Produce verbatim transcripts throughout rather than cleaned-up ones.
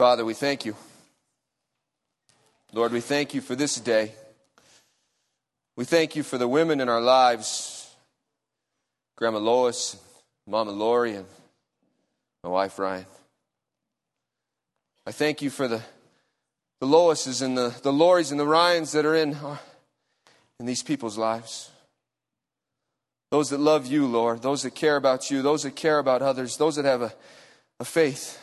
Father, we thank you. Lord, we thank you for this day. We thank you for the women in our lives, Grandma Lois, Mama Lori, and my wife Ryan. I thank you for the, the Loises and the, the Loris and the Ryans that are in, in these people's lives. Those that love you, Lord, those that care about you, those that care about others, those that have a, a faith,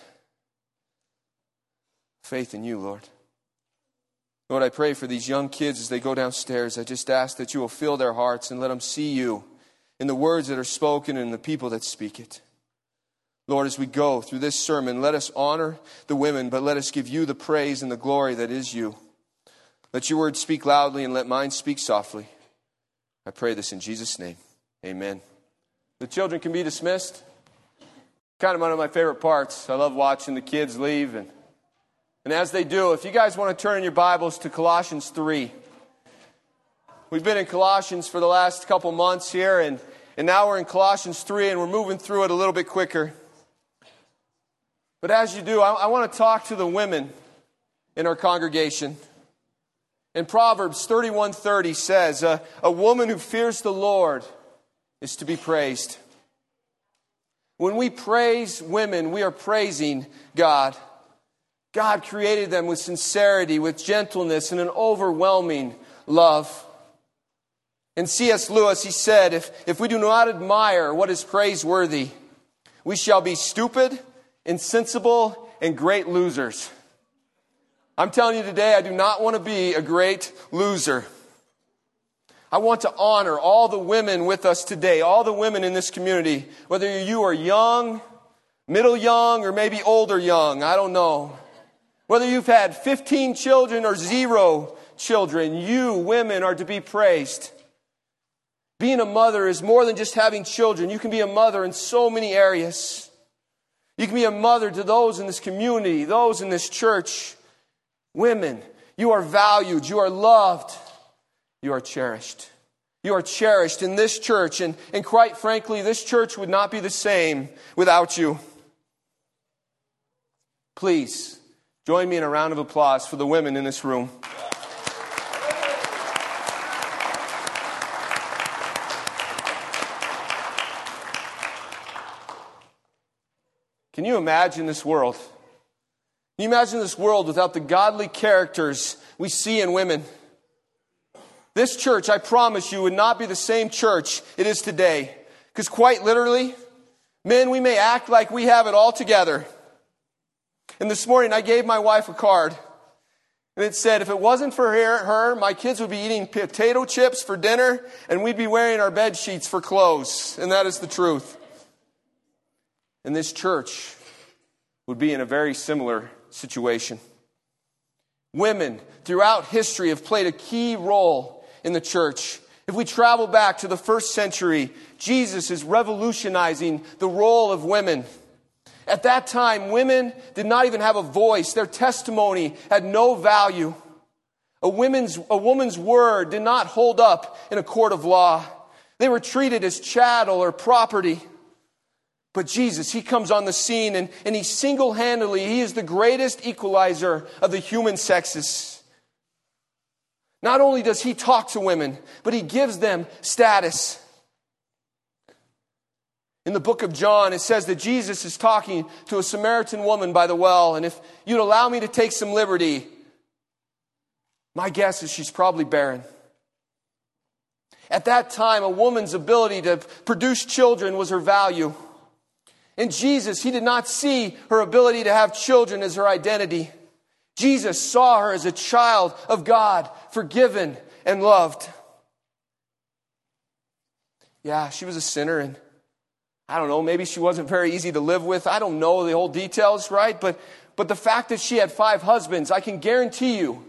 faith in you, Lord. Lord, I pray for these young kids as they go downstairs. I just ask that you will fill their hearts and let them see you in the words that are spoken and in the people that speak it. Lord, as we go through this sermon, let us honor the women, but let us give you the praise and the glory that is you. Let your word speak loudly and let mine speak softly. I pray this in Jesus' name. Amen. The children can be dismissed. Kind of one of my favorite parts. I love watching the kids leave. And, and as they do, if you guys want to turn in your Bibles to Colossians three. We've been in Colossians for the last couple months here. And, and now we're in Colossians three and we're moving through it a little bit quicker. But as you do, I, I want to talk to the women in our congregation. And Proverbs thirty-one thirty says, a, a woman who fears the Lord is to be praised. When we praise women, we are praising God. God created them with sincerity, with gentleness, and an overwhelming love. And C S Lewis, he said, if, if we do not admire what is praiseworthy, we shall be stupid, insensible, and great losers. I'm telling you today, I do not want to be a great loser. I want to honor all the women with us today, all the women in this community, whether you are young, middle young, or maybe older young, I don't know. Whether you've had fifteen children or zero children, you women are to be praised. Being a mother is more than just having children. You can be a mother in so many areas. You can be a mother to those in this community, those in this church. Women, you are valued, you are loved. You are cherished. You are cherished in this church. And, and quite frankly, this church would not be the same without you. Please, join me in a round of applause for the women in this room. Can you imagine this world? Can you imagine this world without the godly characters we see in women? This church, I promise you, would not be the same church it is today. Because quite literally, men, we may act like we have it all together. And this morning, I gave my wife a card. And it said, if it wasn't for her, her, my kids would be eating potato chips for dinner, and we'd be wearing our bed sheets for clothes. And that is the truth. And this church would be in a very similar situation. Women throughout history have played a key role in the church. If we travel back to the first century, Jesus is revolutionizing the role of women. At that time, women did not even have a voice. Their testimony had no value. A woman's, a woman's word did not hold up in a court of law. They were treated as chattel or property. But Jesus, he comes on the scene and, and he single-handedly, he is the greatest equalizer of the human sexes. Not only does he talk to women, but he gives them status. In the book of John, it says that Jesus is talking to a Samaritan woman by the well. And if you'd allow me to take some liberty, my guess is she's probably barren. At that time, a woman's ability to produce children was her value. And Jesus, he did not see her ability to have children as her identity. Jesus saw her as a child of God, forgiven and loved. Yeah, she was a sinner, and I don't know, maybe she wasn't very easy to live with. I don't know the whole details, right? But, but the fact that she had five husbands, I can guarantee you,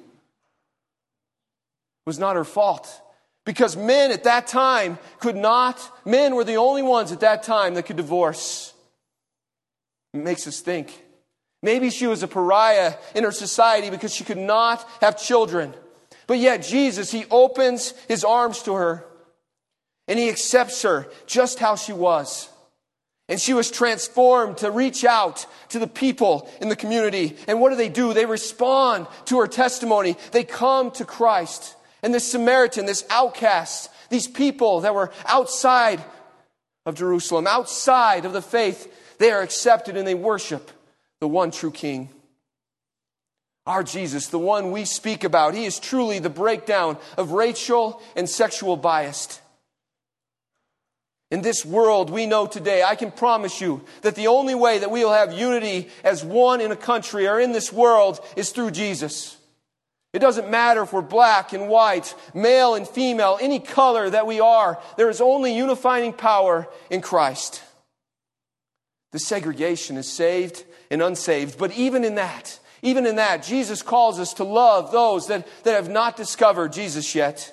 was not her fault. Because men at that time could not, men were the only ones at that time that could divorce. It makes us think. Maybe she was a pariah in her society because she could not have children. But yet Jesus, he opens his arms to her and he accepts her just how she was. And she was transformed to reach out to the people in the community. And what do they do? They respond to her testimony. They come to Christ. And this Samaritan, this outcast, these people that were outside of Jerusalem, outside of the faith, they are accepted and they worship the one true King. Our Jesus, the one we speak about, he is truly the breakdown of racial and sexual bias. In this world we know today, I can promise you that the only way that we will have unity as one in a country or in this world is through Jesus. It doesn't matter if we're black and white, male and female, any color that we are. There is only unifying power in Christ. The segregation is saved and unsaved. But even in that, even in that, Jesus calls us to love those that, that have not discovered Jesus yet.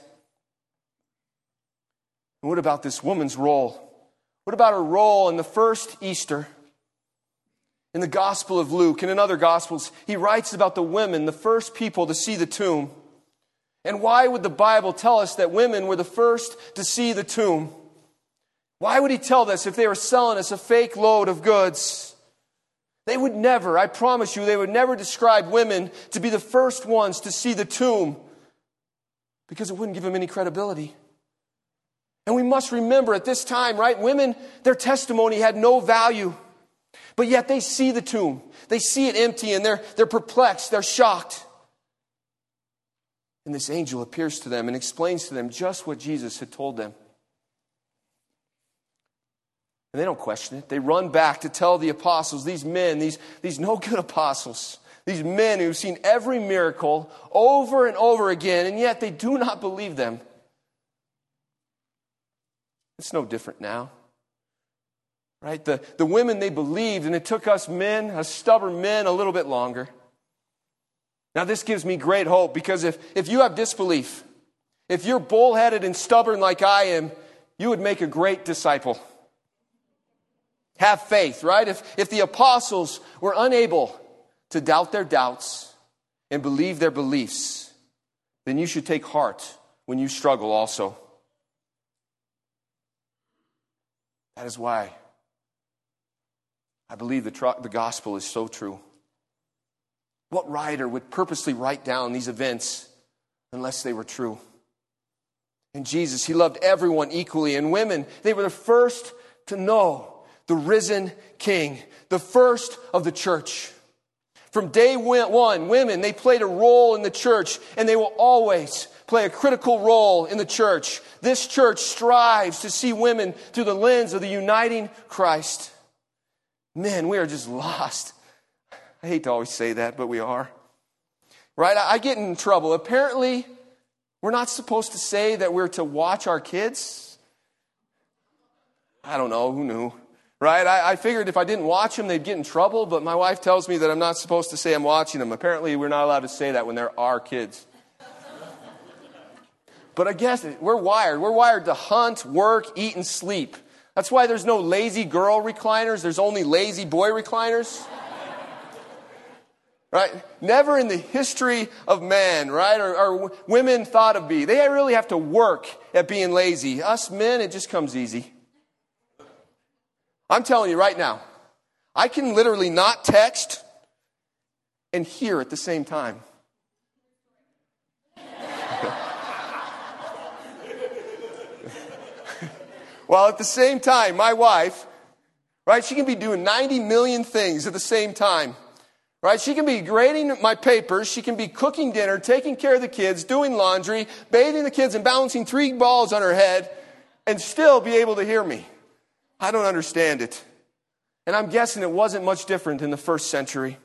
And what about this woman's role? What about her role in the first Easter? In the Gospel of Luke and in other Gospels, he writes about the women, the first people to see the tomb. And why would the Bible tell us that women were the first to see the tomb? Why would he tell this if they were selling us a fake load of goods? They would never, I promise you, they would never describe women to be the first ones to see the tomb because it wouldn't give them any credibility. And we must remember at this time, right, women, their testimony had no value. But yet they see the tomb. They see it empty and they're, they're perplexed, they're shocked. And this angel appears to them and explains to them just what Jesus had told them. And they don't question it. They run back to tell the apostles, these men, these, these no good apostles, these men who've seen every miracle over and over again, and yet they do not believe them. It's no different now. Right? The, the women, they believed, and it took us men, us stubborn men, a little bit longer. Now this gives me great hope, because if, if you have disbelief, if you're bullheaded and stubborn like I am, you would make a great disciple. Have faith, right? If, if the apostles were unable to doubt their doubts and believe their beliefs, then you should take heart when you struggle also. That is why I believe the, tr- the gospel is so true. What writer would purposely write down these events unless they were true? And Jesus, he loved everyone equally. And women, they were the first to know the risen King, the first of the church. From day one, women, they played a role in the church, and they will always play a critical role in the church. This church strives to see women through the lens of the uniting Christ. Men, we are just lost. I hate to always say that, but we are. Right? I get in trouble. Apparently, we're not supposed to say that we're to watch our kids. I don't know. Who knew? Right? I, I figured if I didn't watch them, they'd get in trouble. But my wife tells me that I'm not supposed to say I'm watching them. Apparently, we're not allowed to say that when they're our kids. But I guess we're wired. We're wired to hunt, work, eat, and sleep. That's why there's no lazy girl recliners. There's only lazy boy recliners. Right? Never in the history of man, right, or, or women thought of be. They really have to work at being lazy. Us men, it just comes easy. I'm telling you right now, I can literally not text and hear at the same time. While at the same time, my wife, right, she can be doing ninety million things at the same time. Right? She can be grading my papers. She can be cooking dinner, taking care of the kids, doing laundry, bathing the kids, and balancing three balls on her head, and still be able to hear me. I don't understand it. And I'm guessing it wasn't much different in the first century.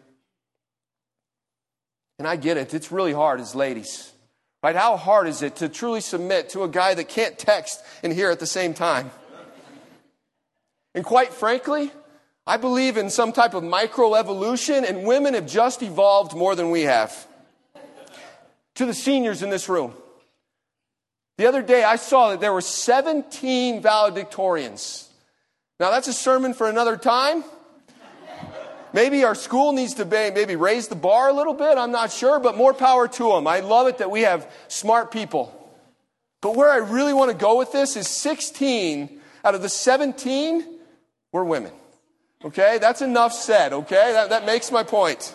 And I get it. It's really hard as ladies. Right? How hard is it to truly submit to a guy that can't text and hear at the same time? And quite frankly, I believe in some type of microevolution, and women have just evolved more than we have. To the seniors in this room, the other day I saw that there were seventeen valedictorians. Now that's a sermon for another time. Maybe our school needs to be, maybe raise the bar a little bit. I'm not sure, but more power to them. I love it that we have smart people. But where I really want to go with this is sixteen out of the seventeen were women. Okay, that's enough said, okay? That, that makes my point.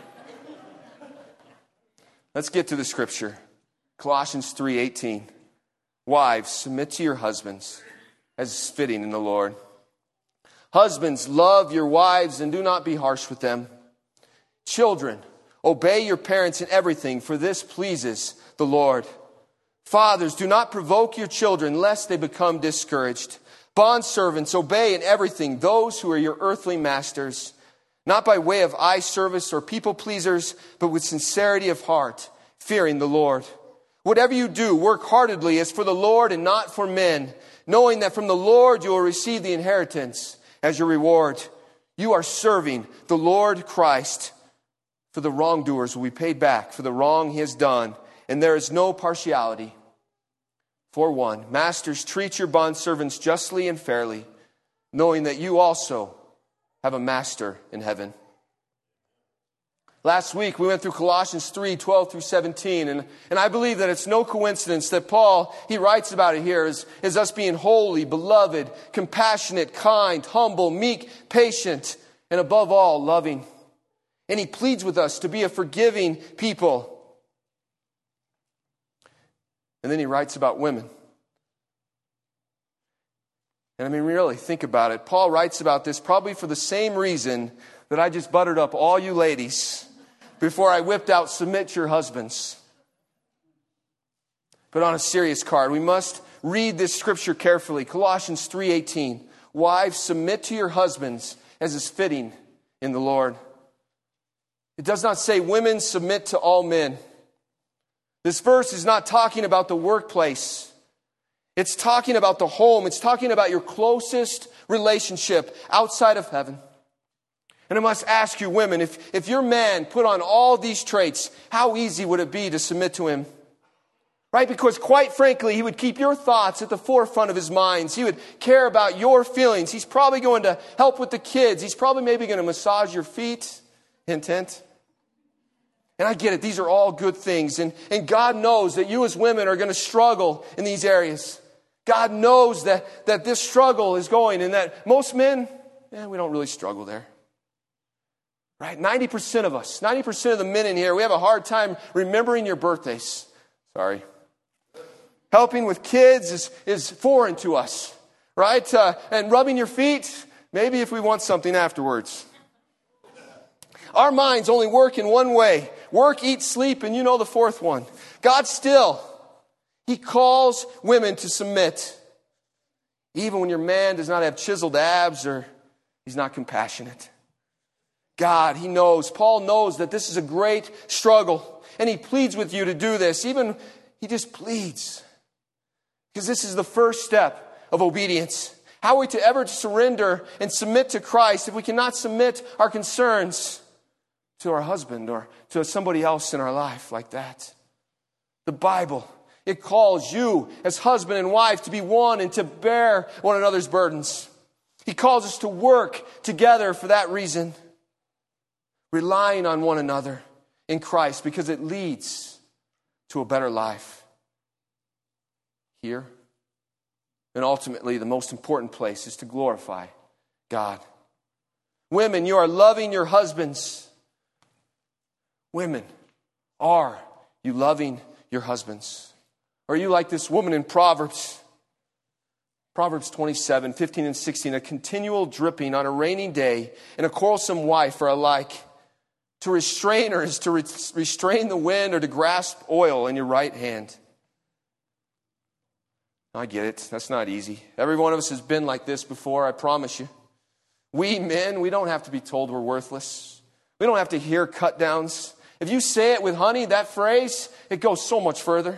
Let's get to the scripture. Colossians three eighteen. Wives, submit to your husbands as is fitting in the Lord. Husbands, love your wives and do not be harsh with them. Children, obey your parents in everything, for this pleases the Lord. Fathers, do not provoke your children, lest they become discouraged. Bondservants, obey in everything those who are your earthly masters, not by way of eye service or people pleasers, but with sincerity of heart, fearing the Lord. Whatever you do, work heartedly as for the Lord and not for men, knowing that from the Lord you will receive the inheritance as your reward. You are serving the Lord Christ. For the wrongdoers will be paid back for the wrong he has done, and there is no partiality. For one, masters, treat your bondservants justly and fairly, knowing that you also have a master in heaven. Last week we went through Colossians three twelve through seventeen, and, and I believe that it's no coincidence that Paul, he writes about it here as, as us being holy, beloved, compassionate, kind, humble, meek, patient, and above all, loving. And he pleads with us to be a forgiving people. And then he writes about women. And I mean, really, think about it. Paul writes about this probably for the same reason that I just buttered up all you ladies before I whipped out submit your husbands. But on a serious card, we must read this scripture carefully. Colossians three eighteen. Wives, submit to your husbands as is fitting in the Lord. It does not say women submit to all men. This verse is not talking about the workplace. It's talking about the home. It's talking about your closest relationship outside of heaven. And I must ask you, women, if, if your man put on all these traits, how easy would it be to submit to him? Right? Because quite frankly, he would keep your thoughts at the forefront of his mind. He would care about your feelings. He's probably going to help with the kids. He's probably maybe going to massage your feet. Hint, hint. And I get it. These are all good things. And, and God knows that you as women are going to struggle in these areas. God knows that, that this struggle is going and that most men, eh, we don't really struggle there. Right? ninety percent of us, ninety percent of the men in here, we have a hard time remembering your birthdays. Sorry. Helping with kids is, is foreign to us. Right? Uh, and rubbing your feet, maybe if we want something afterwards. Our minds only work in one way. Work, eat, sleep, and you know the fourth one. God still, He calls women to submit. Even when your man does not have chiseled abs or he's not compassionate. God, He knows, Paul knows that this is a great struggle. And he pleads with you to do this. Even, he just pleads. Because this is the first step of obedience. How are we to ever surrender and submit to Christ if we cannot submit our concerns to our husband or to somebody else in our life like that? The Bible, it calls you as husband and wife to be one and to bear one another's burdens. He calls us to work together for that reason, relying on one another in Christ because it leads to a better life here. And ultimately, the most important place is to glorify God. Women, you are loving your husbands. Women, are you loving your husbands? Or are you like this woman in Proverbs? Proverbs twenty-seven, fifteen and sixteen. A continual dripping on a rainy day and a quarrelsome wife are alike. To restrain her is to re- restrain the wind or to grasp oil in your right hand. I get it. That's not easy. Every one of us has been like this before, I promise you. We men, we don't have to be told we're worthless. We don't have to hear cut downs. If you say it with honey, that phrase, it goes so much further.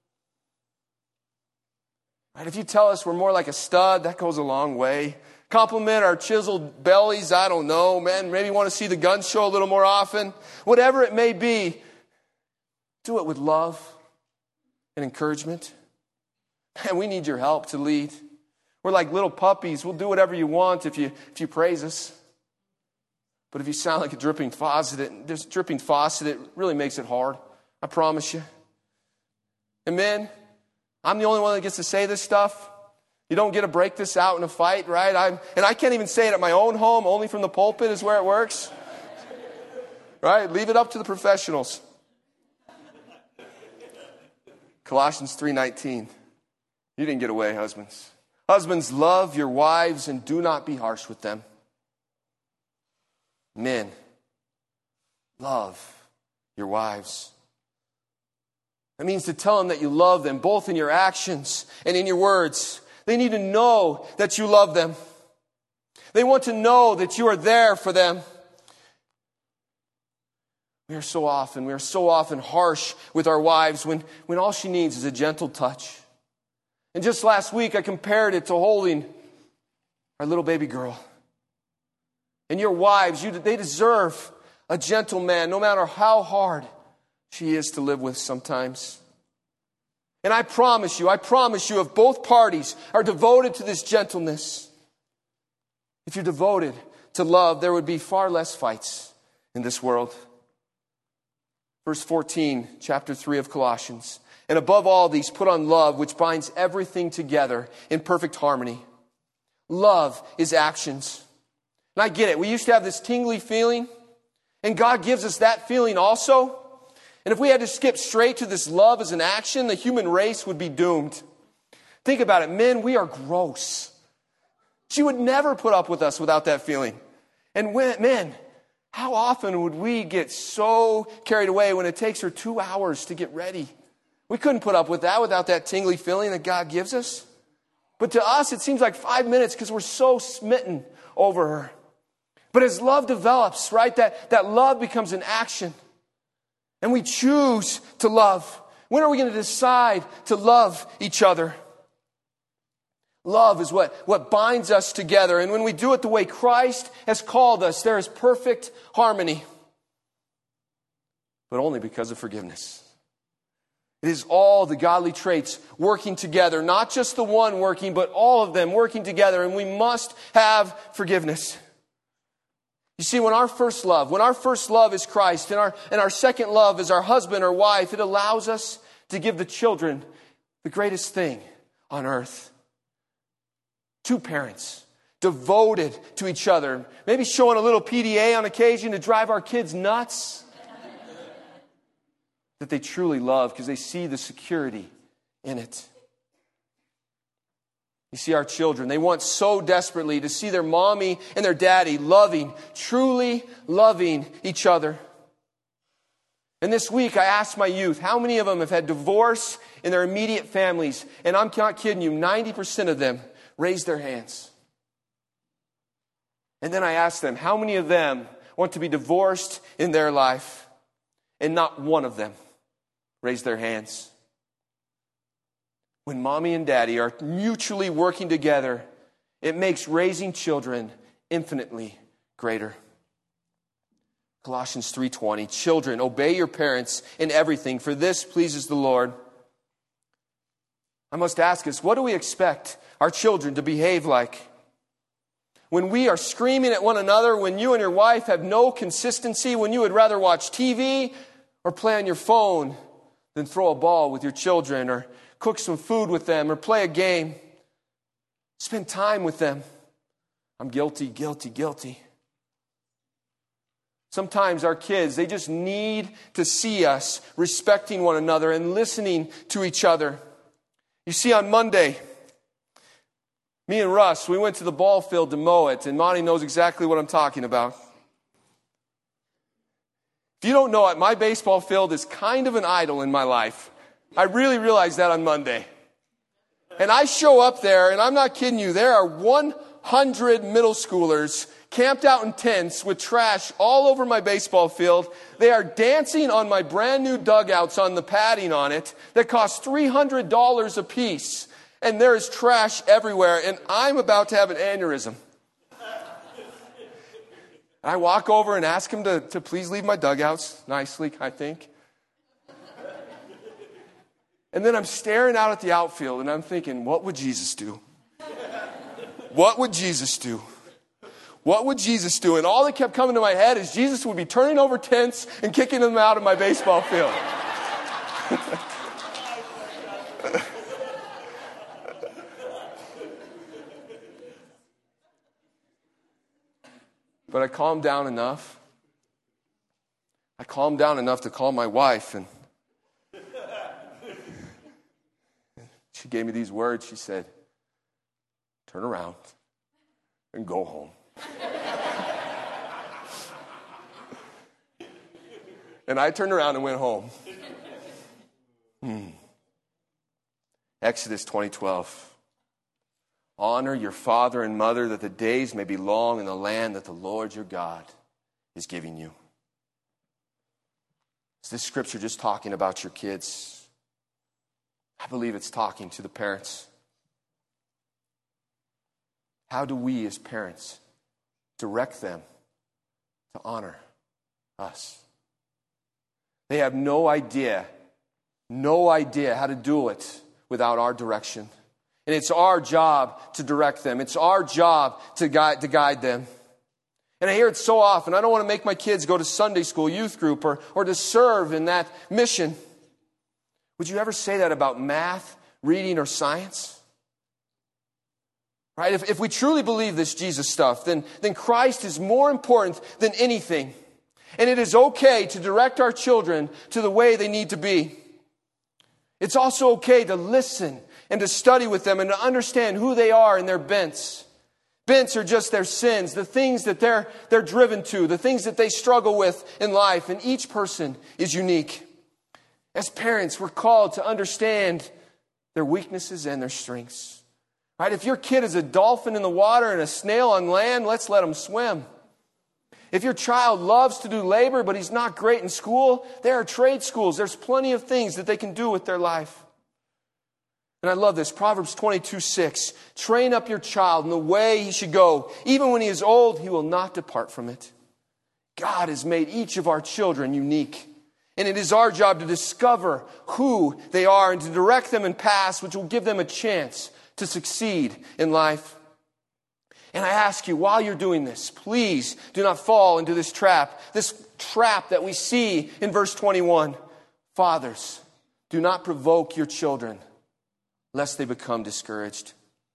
Right? If you tell us we're more like a stud, that goes a long way. Compliment our chiseled bellies, I don't know, man. Maybe want to see the guns show a little more often. Whatever it may be, do it with love and encouragement. And we need your help to lead. We're like little puppies. We'll do whatever you want if you if you praise us. But if you sound like a dripping faucet, this dripping faucet, it really makes it hard. I promise you. And men, I'm the only one that gets to say this stuff. You don't get to break this out in a fight, right? I'm, and I can't even say it at my own home. Only from the pulpit is where it works. Right? Leave it up to the professionals. Colossians three nineteen. You didn't get away, husbands. Husbands, love your wives and do not be harsh with them. Men, love your wives. That means to tell them that you love them, both in your actions and in your words. They need to know that you love them. They want to know that you are there for them. We are so often, we are so often harsh with our wives when, when all she needs is a gentle touch. And just last week, I compared it to holding our little baby girl. And your wives, you, they deserve a gentle man, no matter how hard she is to live with sometimes. And I promise you, I promise you, if both parties are devoted to this gentleness, if you're devoted to love, there would be far less fights in this world. Verse fourteen, chapter three of Colossians. And above all these, put on love, which binds everything together in perfect harmony. Love is actions. And I get it. We used to have this tingly feeling, and God gives us that feeling also. And if we had to skip straight to this love as an action, the human race would be doomed. Think about it. Men, we are gross. She would never put up with us without that feeling. And when, men, how often would we get so carried away when it takes her two hours to get ready? We couldn't put up with that without that tingly feeling that God gives us. But to us, it seems like five minutes because we're so smitten over her. But as love develops, right, that, that love becomes an action. And we choose to love. When are we going to decide to love each other? Love is what, what binds us together. And when we do it the way Christ has called us, there is perfect harmony. But only because of forgiveness. It is all the godly traits working together. Not just the one working, but all of them working together. And we must have forgiveness. You see, when our first love, when our first love is Christ, and our, and our second love is our husband or wife, it allows us to give the children the greatest thing on earth. Two parents devoted to each other, maybe showing a little P D A on occasion to drive our kids nuts. That they truly love because they see the security in it. You see, our children, they want so desperately to see their mommy and their daddy loving, truly loving each other. And this week, I asked my youth, how many of them have had divorce in their immediate families? And I'm not kidding you, ninety percent of them raised their hands. And then I asked them, how many of them want to be divorced in their life? And not one of them raised their hands. When mommy and daddy are mutually working together, it makes raising children infinitely greater. Colossians three twenty, children, obey your parents in everything, for this pleases the Lord. I must ask us, what do we expect our children to behave like? When we are screaming at one another, when you and your wife have no consistency, when you would rather watch T V or play on your phone than throw a ball with your children or cook some food with them or play a game. Spend time with them. I'm guilty, guilty, guilty. Sometimes our kids, they just need to see us respecting one another and listening to each other. You see, on Monday, me and Russ, we went to the ball field to mow it, and Monty knows exactly what I'm talking about. If you don't know it, my baseball field is kind of an idol in my life. I really realized that on Monday. And I show up there, and I'm not kidding you, there are one hundred middle schoolers camped out in tents with trash all over my baseball field. They are dancing on my brand new dugouts on the padding on it that cost three hundred dollars a piece. And there is trash everywhere, and I'm about to have an aneurysm. I walk over and ask him to, to please leave my dugouts, nicely, I think. And then I'm staring out at the outfield, and I'm thinking, what would Jesus do? What would Jesus do? What would Jesus do? And all that kept coming to my head is Jesus would be turning over tents and kicking them out of my baseball field. But I calmed down enough. I calmed down enough to call my wife, and she gave me these words. She said, turn around and go home. And I turned around and went home. Hmm. Exodus twenty twelve. Honor your father and mother that the days may be long in the land that the Lord your God is giving you. Is this scripture just talking about your kids? I believe it's talking to the parents. How do we as parents direct them to honor us? They have no idea, no idea how to do it without our direction. And it's our job to direct them. It's our job to guide, to guide them. And I hear it so often. I don't want to make my kids go to Sunday school, youth group, or, or to serve in that mission. Would you ever say that about math, reading, or science? Right? If, if we truly believe this Jesus stuff, then, then Christ is more important than anything. And it is okay to direct our children to the way they need to be. It's also okay to listen and to study with them and to understand who they are and their bents. Bents are just their sins, the things that they're, they're driven to, the things that they struggle with in life. And each person is unique. As parents, we're called to understand their weaknesses and their strengths. Right? If your kid is a dolphin in the water and a snail on land, let's let them swim. If your child loves to do labor, but he's not great in school, there are trade schools. There's plenty of things that they can do with their life. And I love this. Proverbs twenty-two six. Train up your child in the way he should go. Even when he is old, he will not depart from it. God has made each of our children unique. And it is our job to discover who they are and to direct them in paths which will give them a chance to succeed in life. And I ask you, while you're doing this, please do not fall into this trap. This trap that we see in verse twenty-one. Fathers, do not provoke your children, lest they become discouraged.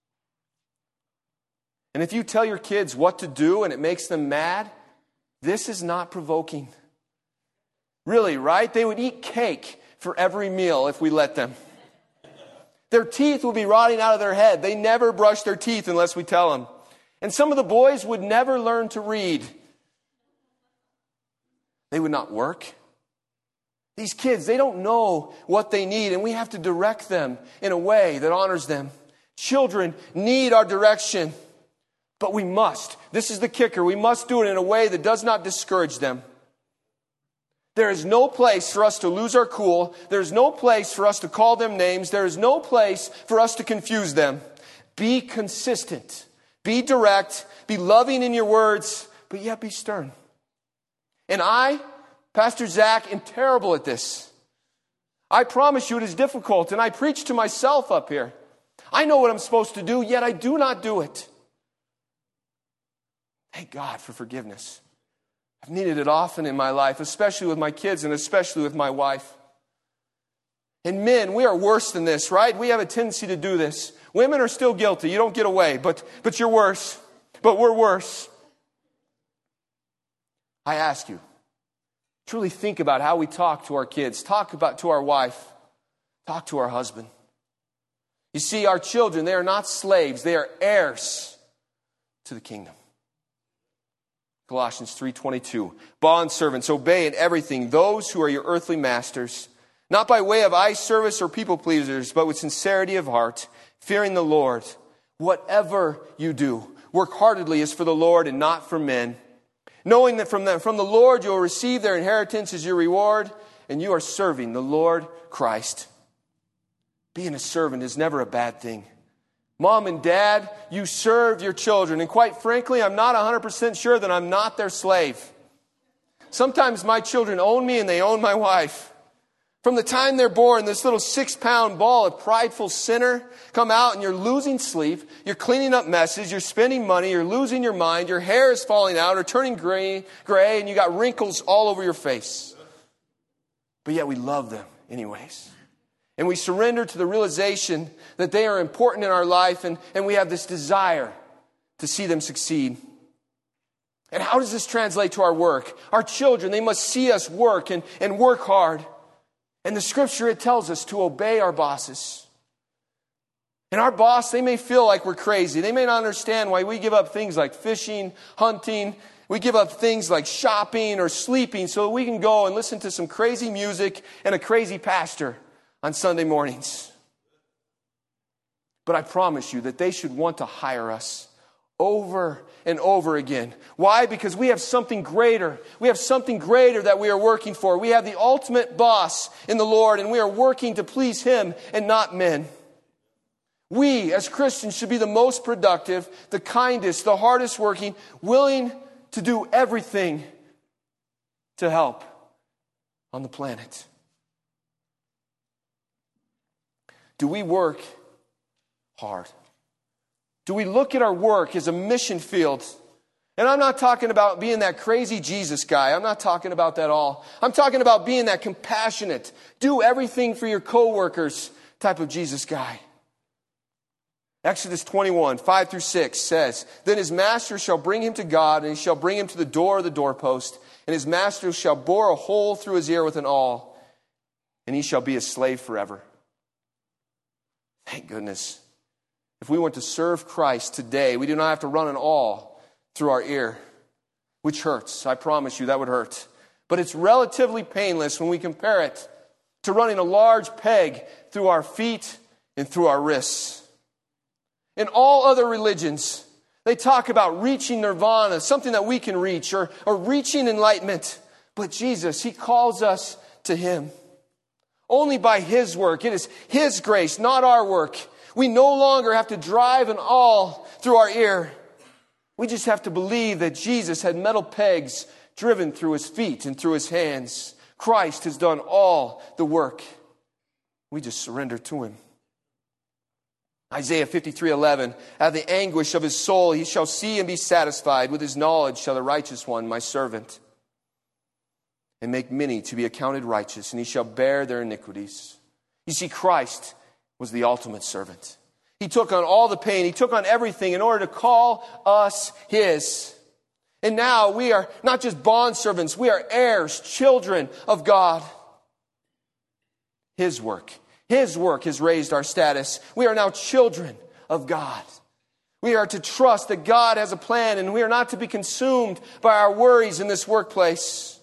And if you tell your kids what to do and it makes them mad, this is not provoking. Really, right? They would eat cake for every meal if we let them. Their teeth would be rotting out of their head. They never brush their teeth unless we tell them. And some of the boys would never learn to read. They would not work. These kids, they don't know what they need, and we have to direct them in a way that honors them. Children need our direction, but we must. This is the kicker. We must do it in a way that does not discourage them. There is no place for us to lose our cool. There is no place for us to call them names. There is no place for us to confuse them. Be consistent. Be direct. Be loving in your words, but yet be stern. And I, Pastor Zach, am terrible at this. I promise you it is difficult, and I preach to myself up here. I know what I'm supposed to do, yet I do not do it. Thank God for forgiveness. I've needed it often in my life, especially with my kids and especially with my wife. And men, we are worse than this, right? We have a tendency to do this. Women are still guilty. You don't get away, but, but you're worse. But we're worse. I ask you, truly think about how we talk to our kids, talk about to our wife, talk to our husband. You see, our children, they are not slaves. They are heirs to the kingdom. Colossians three twenty-two. Bondservants, obey in everything those who are your earthly masters, not by way of eye service or people pleasers, but with sincerity of heart, fearing the Lord. Whatever you do, work heartedly as for the Lord and not for men, knowing that from the, from the Lord you will receive their inheritance as your reward, and you are serving the Lord Christ. Being a servant is never a bad thing. Mom and dad, you serve your children. And quite frankly, I'm not one hundred percent sure that I'm not their slave. Sometimes my children own me and they own my wife. From the time they're born, this little six-pound ball of prideful sinner come out and you're losing sleep, you're cleaning up messes, you're spending money, you're losing your mind, your hair is falling out or turning gray, gray and you got wrinkles all over your face. But yet we love them anyways. And we surrender to the realization that they are important in our life, and, and we have this desire to see them succeed. And how does this translate to our work? Our children, they must see us work and, and work hard. And the scripture, it tells us to obey our bosses. And our boss, they may feel like we're crazy. They may not understand why we give up things like fishing, hunting. We give up things like shopping or sleeping so that we can go and listen to some crazy music and a crazy pastor on Sunday mornings. But I promise you that they should want to hire us over and over again. Why? Because we have something greater. We have something greater that we are working for. We have the ultimate boss in the Lord, and we are working to please Him and not men. We, as Christians, should be the most productive, the kindest, the hardest working, willing to do everything to help on the planet. Do we work hard? Do we look at our work as a mission field? And I'm not talking about being that crazy Jesus guy. I'm not talking about that at all. I'm talking about being that compassionate, do everything for your coworkers type of Jesus guy. Exodus twenty-one, five through six says, Then his master shall bring him to God, and he shall bring him to the door of the doorpost, and his master shall bore a hole through his ear with an awl, and he shall be a slave forever. Thank goodness. If we want to serve Christ today, we do not have to run an awl through our ear, which hurts. I promise you that would hurt. But it's relatively painless when we compare it to running a large peg through our feet and through our wrists. In all other religions, they talk about reaching nirvana, something that we can reach, or, or reaching enlightenment. But Jesus, He calls us to Him. Only by His work. It is His grace, not our work. We no longer have to drive an awl through our ear. We just have to believe that Jesus had metal pegs driven through His feet and through His hands. Christ has done all the work. We just surrender to Him. Isaiah fifty-three eleven, Out of the anguish of his soul he shall see and be satisfied. With his knowledge shall the righteous one, my servant, and make many to be accounted righteous, and he shall bear their iniquities. You see, Christ was the ultimate servant. He took on all the pain. He took on everything in order to call us His. And now we are not just bondservants, we are heirs, children of God. His work. His work has raised our status. We are now children of God. We are to trust that God has a plan, and we are not to be consumed by our worries in this workplace.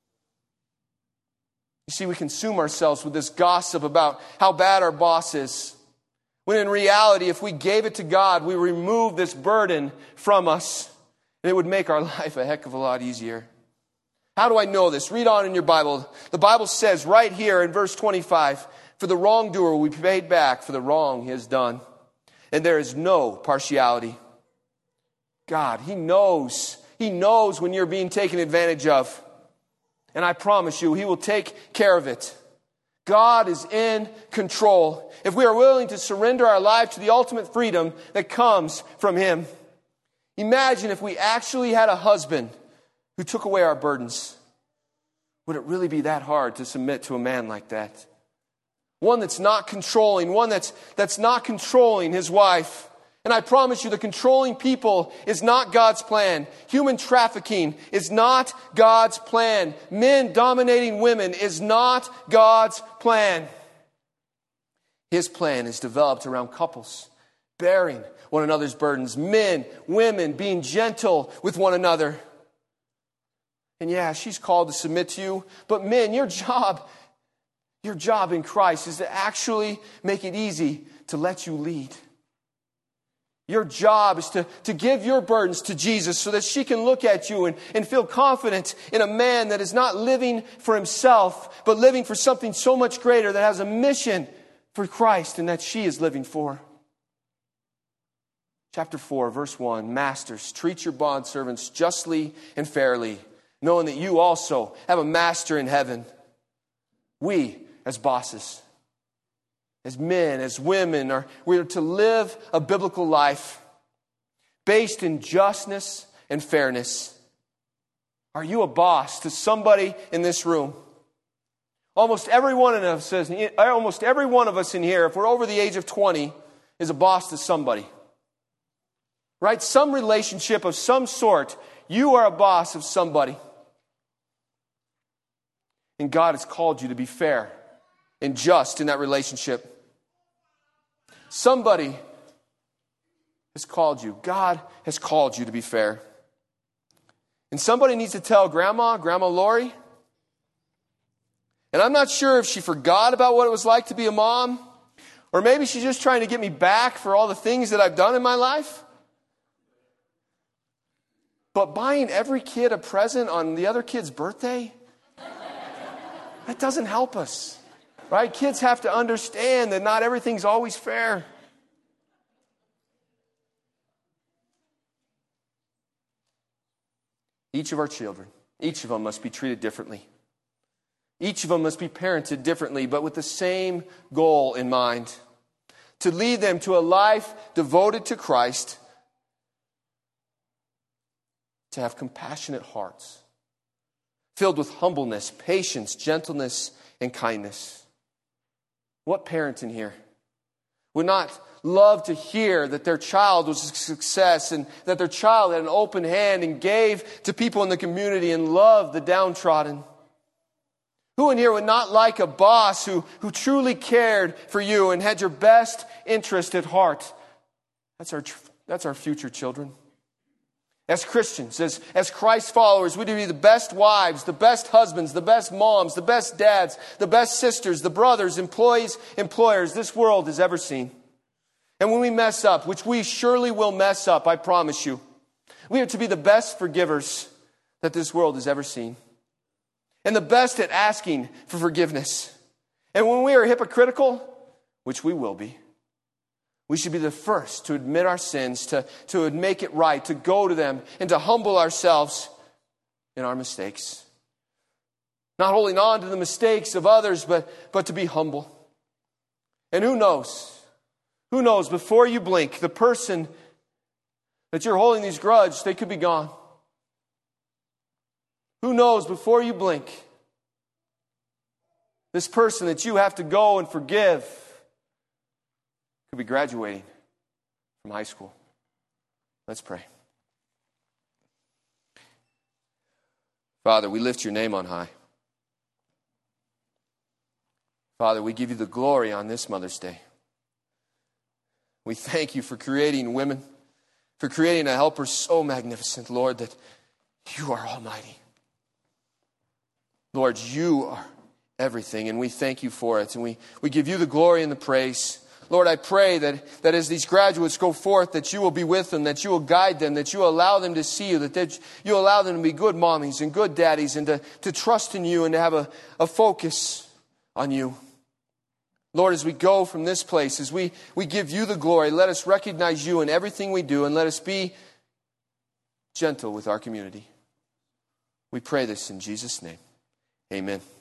You see, we consume ourselves with this gossip about how bad our boss is, when in reality, if we gave it to God, we remove this burden from us, and it would make our life a heck of a lot easier. How do I know this? Read on in your Bible. The Bible says right here in verse twenty-five, For the wrongdoer will be paid back for the wrong he has done. And there is no partiality. God, He knows. He knows when you're being taken advantage of. And I promise you, He will take care of it. God is in control. If we are willing to surrender our life to the ultimate freedom that comes from Him. Imagine if we actually had a husband who took away our burdens. Would it really be that hard to submit to a man like that? One that's not controlling, one that's, that's not controlling his wife. And I promise you, the controlling people is not God's plan. Human trafficking is not God's plan. Men dominating women is not God's plan. His plan is developed around couples, bearing one another's burdens. Men, women, being gentle with one another. And yeah, she's called to submit to you. But men, your job, your job in Christ is to actually make it easy to let you lead. Your job is to, to give your burdens to Jesus so that she can look at you and, and feel confident in a man that is not living for himself, but living for something so much greater, that has a mission for Christ and that she is living for. Chapter four, verse one, Masters, treat your bondservants justly and fairly, knowing that you also have a master in heaven. We, as bosses, as men, as women, are we're to live a biblical life based in justness and fairness. Are you a boss to somebody in this room? Almost every one of us says, almost every one of us in here, if we're over the age of twenty, is a boss to somebody. Right? Some relationship of some sort. You are a boss of somebody. And God has called you to be fair and just in that relationship. Somebody has called you. God has called you to be fair. And somebody needs to tell Grandma, Grandma Lori, and I'm not sure if she forgot about what it was like to be a mom, or maybe she's just trying to get me back for all the things that I've done in my life. But buying every kid a present on the other kid's birthday, that doesn't help us, right? Kids have to understand that not everything's always fair. Each of our children, each of them must be treated differently. Each of them must be parented differently, but with the same goal in mind. To lead them to a life devoted to Christ. To have compassionate hearts. Filled with humbleness, patience, gentleness, and kindness. What parent in here would not love to hear that their child was a success and that their child had an open hand and gave to people in the community and loved the downtrodden? Who in here would not like a boss who, who truly cared for you and had your best interest at heart? That's our, that's our future children. As Christians, as, as Christ followers, we need to be the best wives, the best husbands, the best moms, the best dads, the best sisters, the brothers, employees, employers this world has ever seen. And when we mess up, which we surely will mess up, I promise you, we are to be the best forgivers that this world has ever seen. And the best at asking for forgiveness. And when we are hypocritical, which we will be, we should be the first to admit our sins, to, to make it right, to go to them, and to humble ourselves in our mistakes. Not holding on to the mistakes of others, but, but to be humble. And who knows? Who knows, before you blink, the person that you're holding these grudge, they could be gone. Who knows, before you blink, this person that you have to go and forgive could be graduating from high school. Let's pray. Father, we lift your name on high. Father, we give you the glory on this Mother's Day. We thank you for creating women, for creating a helper so magnificent, Lord, that you are almighty. Lord, you are everything, and we thank you for it. And we, we give you the glory and the praise. Lord, I pray that, that as these graduates go forth, that you will be with them, that you will guide them, that you will allow them to see you, that they, you will allow them to be good mommies and good daddies, and to, to trust in you and to have a, a focus on you. Lord, as we go from this place, as we, we give you the glory, let us recognize you in everything we do, and let us be gentle with our community. We pray this in Jesus' name. Amen.